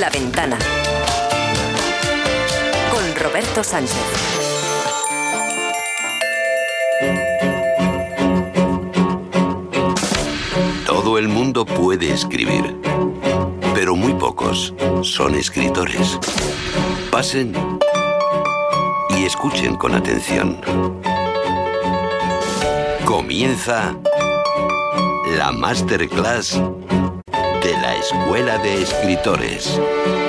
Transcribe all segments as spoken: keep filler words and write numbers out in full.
La Ventana con Roberto Sánchez. Todo el mundo puede escribir, pero muy pocos son escritores. Pasen y escuchen con atención. Comienza la Masterclass de la Escuela de Escritores.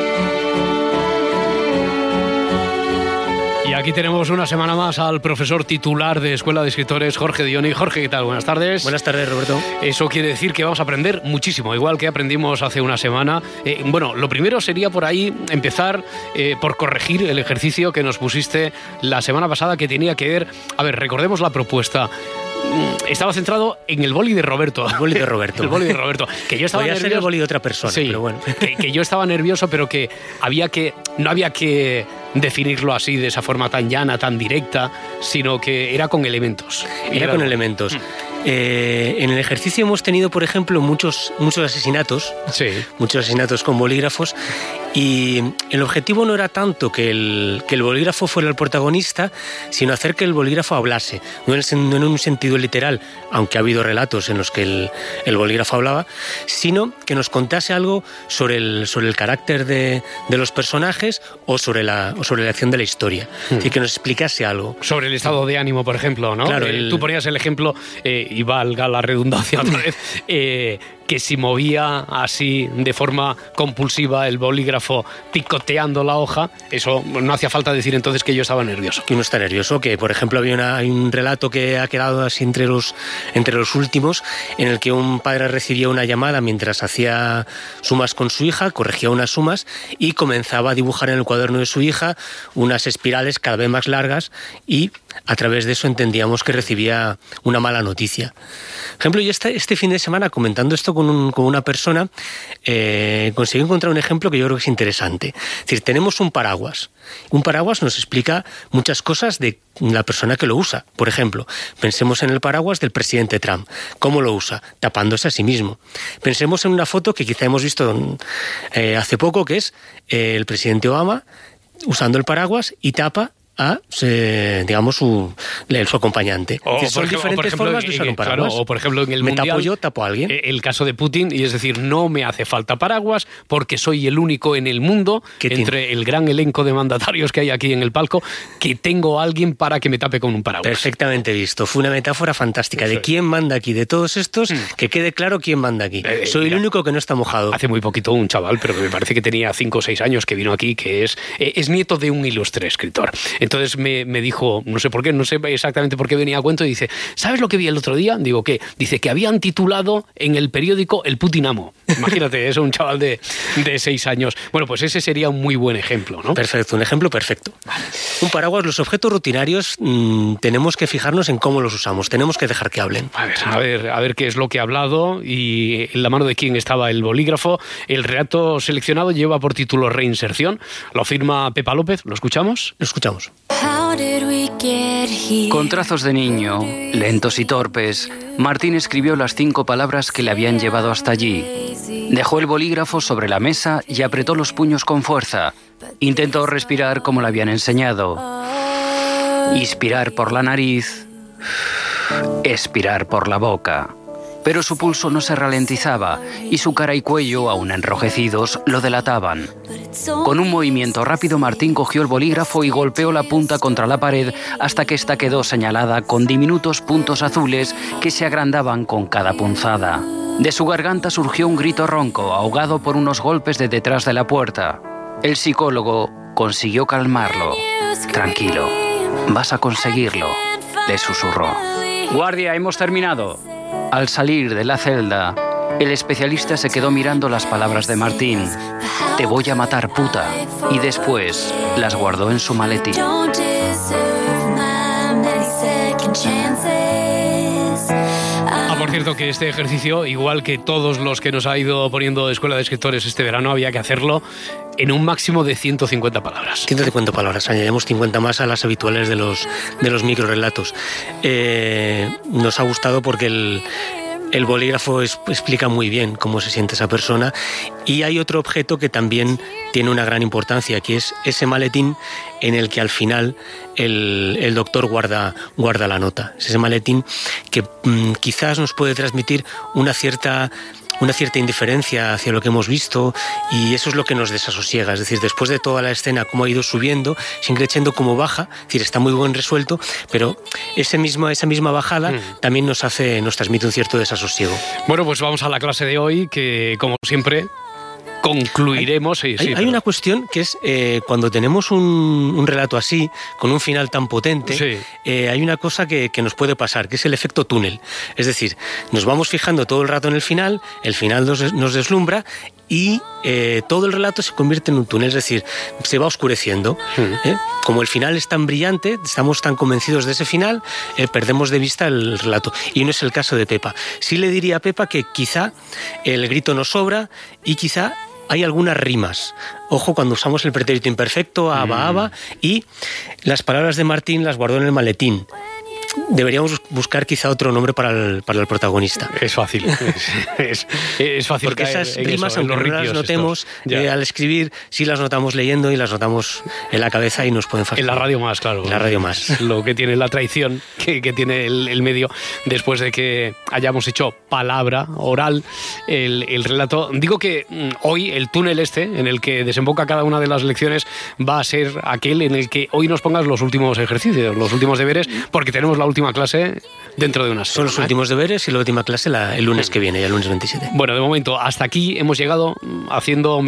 Y aquí tenemos una semana más al profesor titular de Escuela de Escritores, Jorge Dioni. Jorge, ¿qué tal? Buenas tardes. Buenas tardes, Roberto. Eso quiere decir que vamos a aprender muchísimo, igual que aprendimos hace una semana. Eh, bueno, lo primero sería por ahí empezar eh, por corregir el ejercicio que nos pusiste la semana pasada, que tenía que ver... A ver, recordemos la propuesta. Estaba centrado en el boli de Roberto. El boli de Roberto. El boli de Roberto. Que yo estaba Podría nervioso. ser el boli de otra persona, sí, pero bueno. Que, que yo estaba nervioso, pero que había que... No había que definirlo así, de esa forma tan llana, tan directa, sino que era con elementos. Era, era con elementos. Mm. Eh, en el ejercicio hemos tenido, por ejemplo, muchos, muchos asesinatos. Sí. Muchos asesinatos con bolígrafos. Y el objetivo no era tanto que el, que el bolígrafo fuera el protagonista, sino hacer que el bolígrafo hablase. No en, no en un sentido literal, aunque ha habido relatos en los que el, el bolígrafo hablaba, sino que nos contase algo sobre el, sobre el carácter de, de los personajes o sobre la, o sobre la acción de la historia. Hmm. Es decir, que nos explicase algo. Sobre el estado de ánimo, por ejemplo, ¿no? Claro, eh, el... Tú ponías el ejemplo, eh, y valga la redundancia otra vez, eh, que si movía así de forma compulsiva el bolígrafo picoteando la hoja, eso no hacía falta decir entonces que yo estaba nervioso. Que uno está nervioso, que por ejemplo había una, hay un relato que ha quedado así entre los, entre los últimos, en el que un padre recibía una llamada mientras hacía sumas con su hija, corregía unas sumas y comenzaba a dibujar en el cuaderno de su hija unas espirales cada vez más largas y a través de eso entendíamos que recibía una mala noticia. Por ejemplo, yo este, este fin de semana comentando esto con, un, con una persona eh, conseguí encontrar un ejemplo que yo creo que es interesante. Es decir, tenemos un paraguas. Un paraguas nos explica muchas cosas de la persona que lo usa. Por ejemplo, pensemos en el paraguas del presidente Trump. ¿Cómo lo usa? Tapándose a sí mismo. Pensemos en una foto que quizá hemos visto eh, hace poco, que es eh, el presidente Obama usando el paraguas y tapa a, eh, digamos, su, su acompañante. O, son ejemplo, diferentes ejemplo, formas de usar un paraguas. Claro, o por ejemplo, en el me mundial, tapo yo, tapo a alguien. El caso de Putin, y es decir, no me hace falta paraguas porque soy el único en el mundo, entre tiene? el gran elenco de mandatarios que hay aquí en el palco, que tengo a alguien para que me tape con un paraguas. Perfectamente visto. Fue una metáfora fantástica. Eso de quién manda aquí, de todos estos, mm. que quede claro quién manda aquí. Eh, soy mira, el único que no está mojado. Hace muy poquito un chaval, pero que me parece que tenía cinco o seis años, que vino aquí, que es, eh, es nieto de un ilustre escritor. Entonces me, me dijo, no sé por qué, no sé exactamente por qué venía a cuento, y dice, ¿sabes lo que vi el otro día? Digo, ¿qué? Dice que habían titulado en el periódico El Putinamo. Imagínate, es un chaval de, de seis años. Bueno, pues ese sería un muy buen ejemplo, ¿no? Perfecto, un ejemplo perfecto. Vale. Un paraguas, los objetos rutinarios, mmm, tenemos que fijarnos en cómo los usamos, tenemos que dejar que hablen. A ver, a ver, a ver qué es lo que ha hablado y en la mano de quién estaba el bolígrafo. El relato seleccionado lleva por título Reinserción, lo firma Pepa López, ¿lo escuchamos? Lo escuchamos. Con trazos de niño, lentos y torpes, Martín escribió las cinco palabras que le habían llevado hasta allí. Dejó el bolígrafo sobre la mesa y apretó los puños con fuerza. Intentó respirar como le habían enseñado. Inspirar por la nariz, expirar por la boca. Pero su pulso no se ralentizaba y su cara y cuello, aún enrojecidos, lo delataban. Con un movimiento rápido, Martín cogió el bolígrafo y golpeó la punta contra la pared hasta que ésta quedó señalada con diminutos puntos azules que se agrandaban con cada punzada. De su garganta surgió un grito ronco, ahogado por unos golpes de detrás de la puerta. El psicólogo consiguió calmarlo. «Tranquilo, vas a conseguirlo», le susurró. «Guardia, hemos terminado». Al salir de la celda, el especialista se quedó mirando las palabras de Martín. «Te voy a matar, puta», y después las guardó en su maletín. Ah, por cierto, que este ejercicio, igual que todos los que nos ha ido poniendo Escuela de Escritores este verano, había que hacerlo en un máximo de ciento cincuenta palabras. ciento cincuenta palabras, añadimos cincuenta más a las habituales de los, de los microrelatos. Eh, nos ha gustado porque el... el bolígrafo es, explica muy bien cómo se siente esa persona. Y hay otro objeto que también tiene una gran importancia, que es ese maletín en el que al final el, el doctor guarda, guarda la nota. Es ese maletín que mmm, quizás nos puede transmitir una cierta... una cierta indiferencia hacia lo que hemos visto, y eso es lo que nos desasosiega. Es decir, después de toda la escena, cómo ha ido subiendo, sin creciendo como baja, es decir, está muy bien resuelto, pero ese mismo, esa misma bajada mm. también nos hace, nos transmite un cierto desasosiego. Bueno, pues vamos a la clase de hoy, que como siempre concluiremos. Hay, sí, sí, hay pero... una cuestión que es eh, cuando tenemos un, un relato así, con un final tan potente, sí. eh, hay una cosa que, que nos puede pasar, que es el efecto túnel. Es decir, nos vamos fijando todo el rato en el final, el final nos, nos deslumbra y eh, todo el relato se convierte en un túnel, es decir, se va oscureciendo. ¿eh? Como el final es tan brillante, estamos tan convencidos de ese final, eh, perdemos de vista el relato. Y no es el caso de Pepa. Sí le diría a Pepa que quizá el grito nos sobra y quizá hay algunas rimas. Ojo cuando usamos el pretérito imperfecto, aba, aba, y las palabras de Martín las guardó en el maletín. Deberíamos buscar quizá otro nombre para el, para el protagonista. Es fácil, es, es, es fácil. Porque esas rimas, eso, aunque no las notemos eh, al escribir, sí las notamos leyendo y las notamos en la cabeza y nos pueden fastidiar. En la radio más, claro. En la radio más. Lo que tiene la traición que, que tiene el, el medio después de que hayamos hecho palabra, oral, el, el relato. Digo que mmm, hoy el túnel este, en el que desemboca cada una de las lecciones, va a ser aquel en el que hoy nos pongas los últimos ejercicios, los últimos deberes, porque tenemos la última clase dentro de unas Son los últimos deberes y la última clase la, el lunes que viene, ya el lunes veintisiete. Bueno, de momento, hasta aquí hemos llegado haciendo